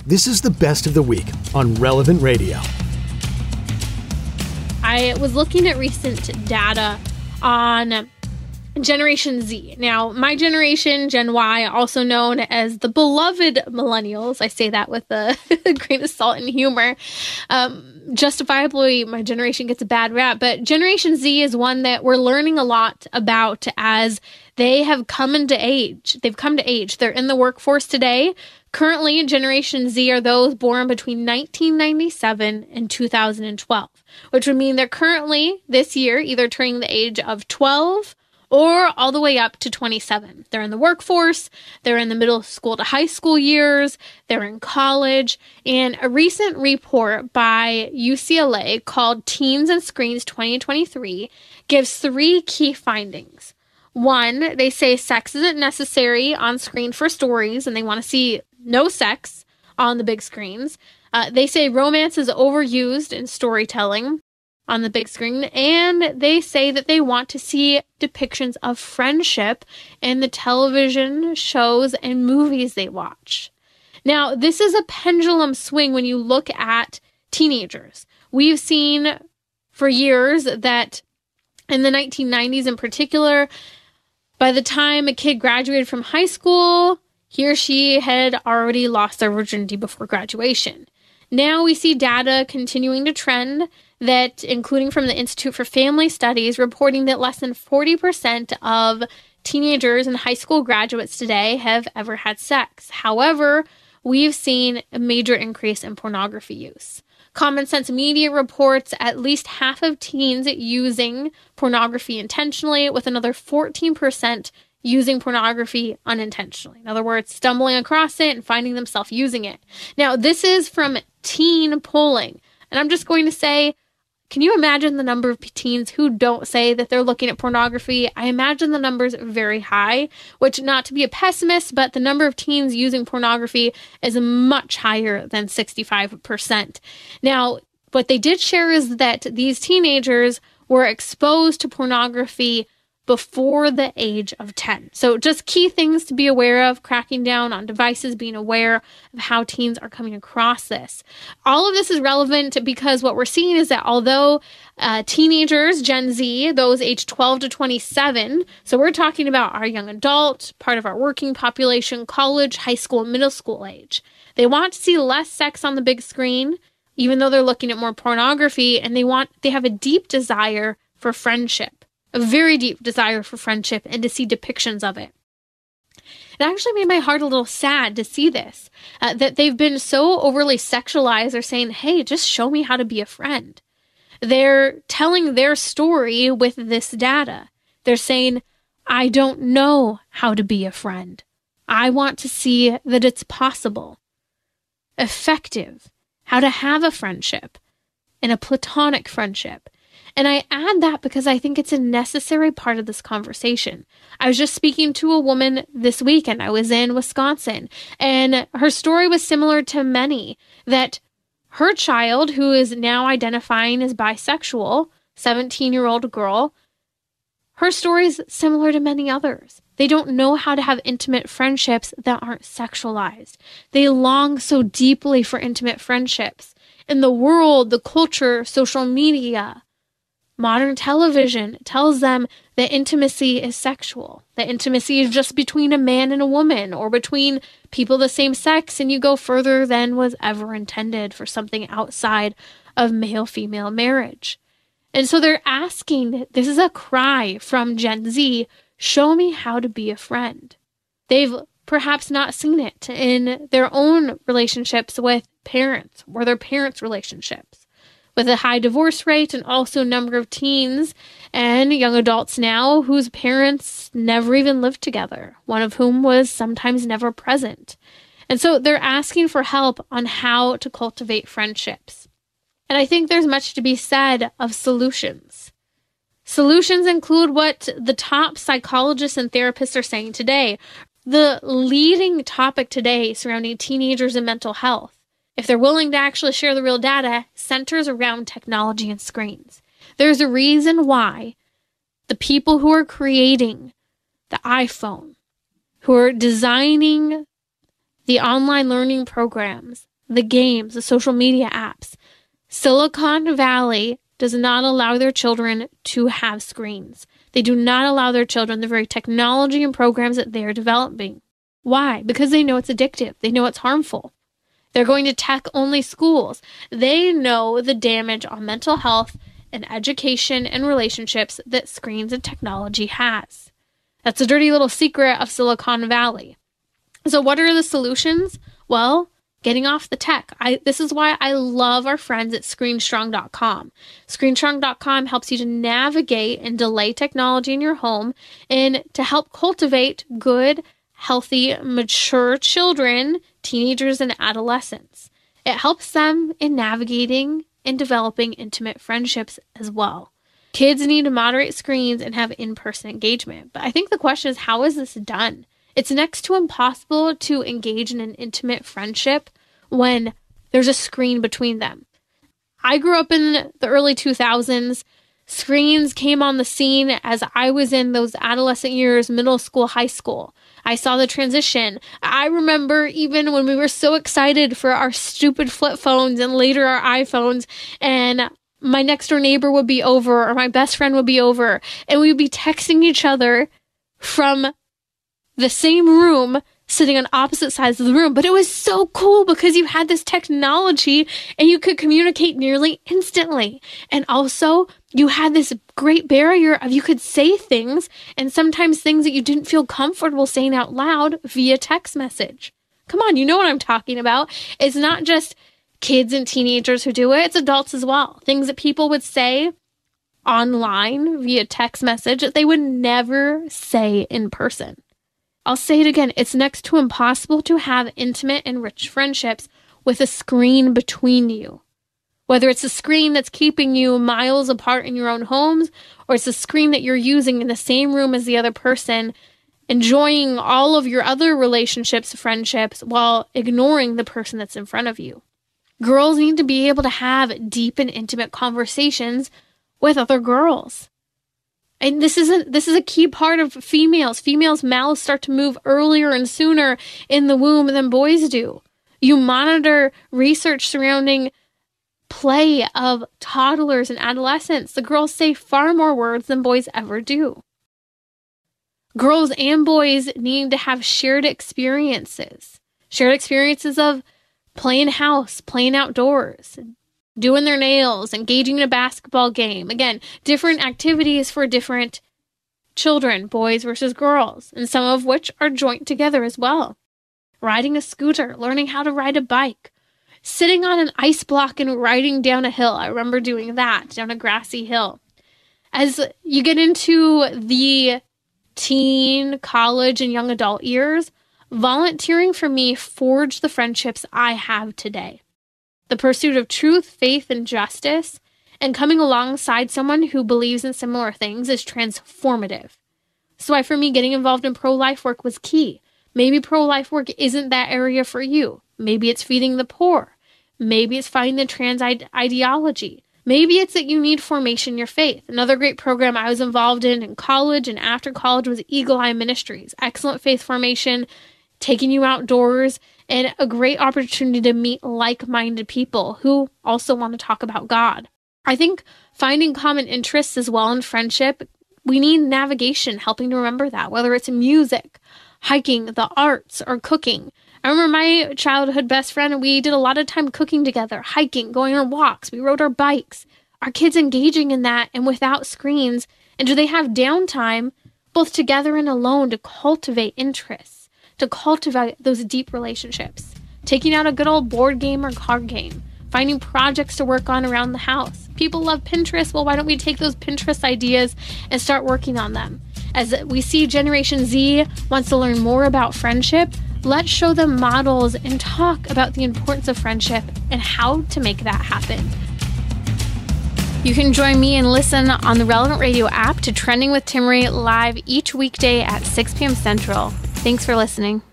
This is the best of the week on Relevant Radio. I was looking at recent data on Generation Z. Now, my generation, Gen Y, also known as the beloved millennials. I say that with a grain of salt and humor. Justifiably, my generation gets a bad rap, but Generation Z is one that we're learning a lot about as they have come into age. They've come to age. They're in the workforce today. Currently, Generation Z are those born between 1997 and 2012, which would mean they're currently, this year, either turning the age of 12 or all the way up to 27. They're in the workforce, they're in the middle school to high school years, they're in college, and a recent report by UCLA called Teens and Screens 2023 gives 3 key findings. 1, they say sex isn't necessary on screen for stories, and they want to see no sex on the big screens. They say romance is overused in storytelling on the big screen, and they say that they want to see depictions of friendship in the television shows and movies they watch. Now, this is a pendulum swing when you look at teenagers. We've seen for years that in the 1990s in particular, by the time a kid graduated from high school, he or she had already lost their virginity before graduation. Now we see data continuing to trend that, including from the Institute for Family Studies, reporting that less than 40% of teenagers and high school graduates today have ever had sex. However, we've seen a major increase in pornography use. Common Sense Media reports at least half of teens using pornography intentionally, with another 14% using pornography unintentionally. In other words, stumbling across it and finding themselves using it. Now, this is from teen polling. And I'm just going to say, can you imagine the number of teens who don't say that they're looking at pornography? I imagine the numbers very high, which, not to be a pessimist, but the number of teens using pornography is much higher than 65%. Now, what they did share is that these teenagers were exposed to pornography before the age of 10. So just key things to be aware of: cracking down on devices, being aware of how teens are coming across this. All of this is relevant because what we're seeing is that although teenagers, Gen Z, those aged 12 to 27, so we're talking about our young adult, part of our working population, college, high school, middle school age, they want to see less sex on the big screen, even though they're looking at more pornography, and they have a deep desire for friendship. A very deep desire for friendship and to see depictions of it. It actually made my heart a little sad to see this, that they've been so overly sexualized. They're saying, hey, just show me how to be a friend. They're telling their story with this data. They're saying, I don't know how to be a friend. I want to see that it's possible, effective, how to have a friendship, and a platonic friendship. And I add that because I think it's a necessary part of this conversation. I was just speaking to a woman this weekend. I was in Wisconsin, and her story was similar to many, that her child, who is now identifying as bisexual, 17-year-old girl, her story is similar to many others. They don't know how to have intimate friendships that aren't sexualized. They long so deeply for intimate friendships. In the world, the culture, social media, modern television tells them that intimacy is sexual, that intimacy is just between a man and a woman, or between people the same sex, and you go further than was ever intended for something outside of male-female marriage. And so they're asking, this is a cry from Gen Z, show me how to be a friend. They've perhaps not seen it in their own relationships with parents or their parents' relationships. With a high divorce rate and also a number of teens and young adults now whose parents never even lived together, one of whom was sometimes never present. And so they're asking for help on how to cultivate friendships. And I think there's much to be said of solutions. Solutions include what the top psychologists and therapists are saying today. The leading topic today surrounding teenagers and mental health, if they're willing to actually share the real data, centers around technology and screens. There's a reason why the people who are creating the iPhone, who are designing the online learning programs the games, the social media apps. Silicon Valley does not allow their children to have screens. They do not allow their children the very technology and programs that they are developing. Why? Because they know it's addictive. They know it's harmful. They're going to tech-only schools. They know the damage on mental health and education and relationships that screens and technology has. That's a dirty little secret of Silicon Valley. So what are the solutions? Well, getting off the tech. This is why I love our friends at ScreenStrong.com. ScreenStrong.com helps you to navigate and delay technology in your home and to help cultivate good, healthy, mature children, teenagers, and adolescents. It helps them in navigating and developing intimate friendships as well. Kids need to moderate screens and have in-person engagement. But I think the question is, how is this done? It's next to impossible to engage in an intimate friendship when there's a screen between them. I grew up in the early 2000s. Screens came on the scene as I was in those adolescent years, middle school, high school. I saw the transition. I remember even when we were so excited for our stupid flip phones and later our iPhones, and my next door neighbor would be over or my best friend would be over, and we would be texting each other from the same room, sitting on opposite sides of the room. But it was so cool because you had this technology and you could communicate nearly instantly. And also you had this great barrier of you could say things, and sometimes things that you didn't feel comfortable saying out loud via text message. Come on, you know what I'm talking about. It's not just kids and teenagers who do it. It's adults as well. Things that people would say online via text message that they would never say in person. I'll say it again. It's next to impossible to have intimate and rich friendships with a screen between you. Whether it's a screen that's keeping you miles apart in your own homes, or it's a screen that you're using in the same room as the other person, enjoying all of your other relationships, friendships, while ignoring the person that's in front of you. Girls need to be able to have deep and intimate conversations with other girls. And this is a key part of females. Females' mouths start to move earlier and sooner in the womb than boys do. You monitor research surrounding play of toddlers and adolescents. The girls say far more words than boys ever do. Girls and boys need to have shared experiences of playing house, playing outdoors, doing their nails, engaging in a basketball game. Again, different activities for different children, boys versus girls, and some of which are joint together as well. Riding a scooter, learning how to ride a bike, sitting on an ice block and riding down a hill. I remember doing that, down a grassy hill. As you get into the teen, college, and young adult years, volunteering for me forged the friendships I have today. The pursuit of truth, faith, and justice, and coming alongside someone who believes in similar things is transformative. So why, for me, getting involved in pro-life work was key. Maybe pro-life work isn't that area for you. Maybe it's feeding the poor. Maybe it's fighting the trans ideology. Maybe it's that you need formation in your faith. Another great program I was involved in college and after college was Eagle Eye Ministries. Excellent faith formation, taking you outdoors, and a great opportunity to meet like-minded people who also want to talk about God. I think finding common interests as well in friendship, we need navigation helping to remember that, whether it's music, hiking, the arts, or cooking. I remember my childhood best friend, and we did a lot of time cooking together, hiking, going on walks, we rode our bikes. Our kids engaging in that and without screens, and do they have downtime, both together and alone, to cultivate interests? To cultivate those deep relationships, taking out a good old board game or card game, finding projects to work on around the house. People love Pinterest. Well, why don't we take those Pinterest ideas and start working on them? As we see Generation Z wants to learn more about friendship, let's show them models and talk about the importance of friendship and how to make that happen. You can join me and listen on the Relevant Radio app to Trending with Timmerie live each weekday at 6 p.m. Central. Thanks for listening.